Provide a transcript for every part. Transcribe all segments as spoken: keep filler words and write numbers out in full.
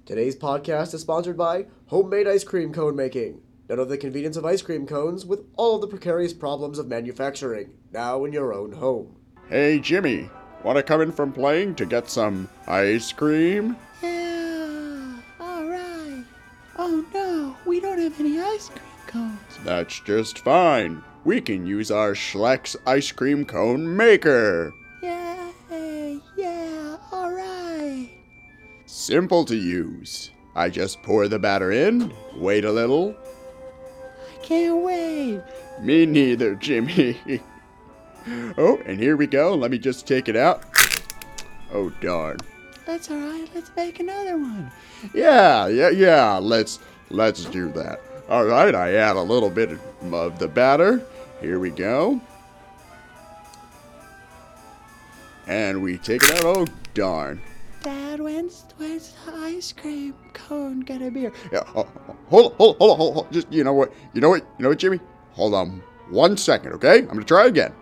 Today's podcast is sponsored by Homemade Ice Cream Cone Making. None of the convenience of ice cream cones with all of the precarious problems of manufacturing, now in your own home. Hey, Jimmy, want to come in from playing to get some ice cream? Yeah, alright. Oh no, we don't have any ice cream cones. That's just fine. We can use our Schleck's ice cream cone maker. Yay, yeah, alright. Simple to use. I just pour the batter in, wait a little. I can't wait. Me neither, Jimmy. Oh, and here we go. Let me just take it out. Oh, darn. That's alright, let's make another one. Yeah, yeah, yeah. Let's let's do that. All right, I add a little bit of the batter. Here we go. And we take it out. Oh, darn. Dad, when's, when's the ice cream cone gonna be here? Yeah, oh, hold, hold, hold, hold, hold. Just, you know what? You know what? You know what, Jimmy? Hold on one second, okay? I'm gonna try again.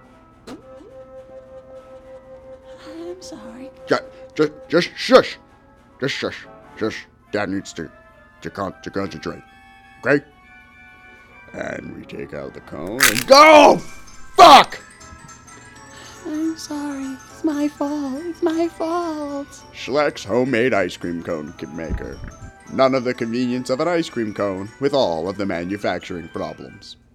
I'm sorry. Just, just, just shush. Just shush. Shush. Dad needs to, to, con- to concentrate. Okay? And we take out the cone and go! Fuck! I'm sorry. It's my fault. It's my fault. Schleck's homemade ice cream cone maker. None of the convenience of an ice cream cone with all of the manufacturing problems.